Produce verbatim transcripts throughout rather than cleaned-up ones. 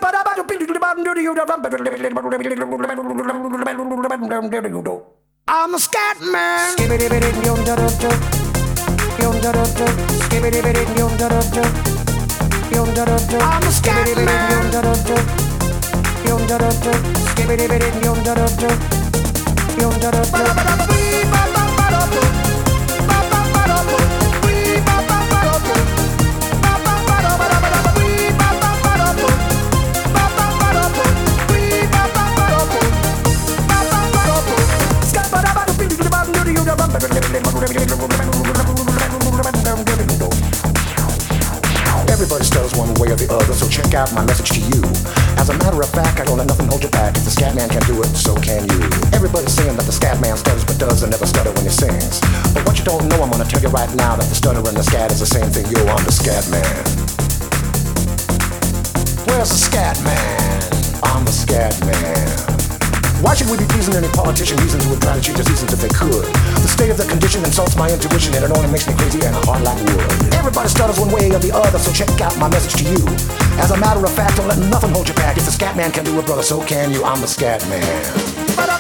I'm a scat man. I'm a scat Everybody stutters one way or the other, so check out my message to you. As a matter of fact, I don't let nothing hold you back. If the scat man can do it, so can you. Everybody's saying that the scat man stutters but does and never stutter when he sings. But what you don't know, I'm gonna tell you right now that the stutter and the scat is the same thing. Yo, I'm the scat man. Where's the scat man? I'm the scat man. Why should we be pleasing any politician reasons who would try to change the seasons if they could? The state of the condition insults my intuition and it only makes me crazy and hard like wood. Everybody stutters one way or the other, so check out my message to you. As a matter of fact, don't let nothing hold you back. If the scat man can do it, brother, so can you. I'm the scat man.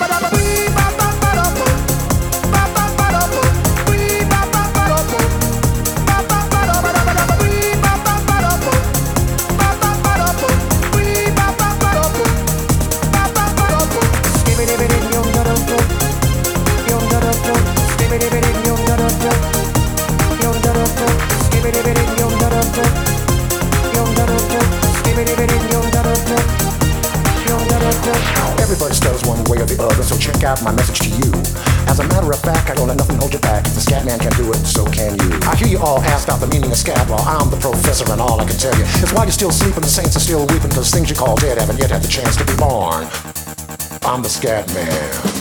Everybody stutters one way or the other, so check out my message to you. As a matter of fact, I don't let nothing hold you back. If the scat man can do it, so can you. I hear you all ask about the meaning of scat. Well, I'm the professor and all I can tell you is why you're still sleeping, the saints are still weeping, cause things you call dead haven't yet had the chance to be born. I'm the scat man.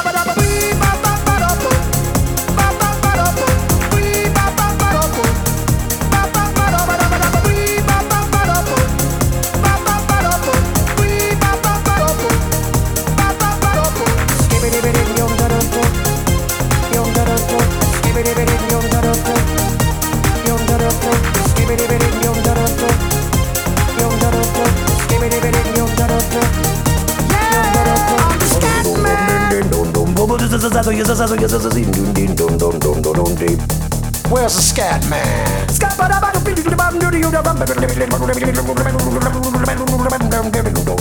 Where's the scat man?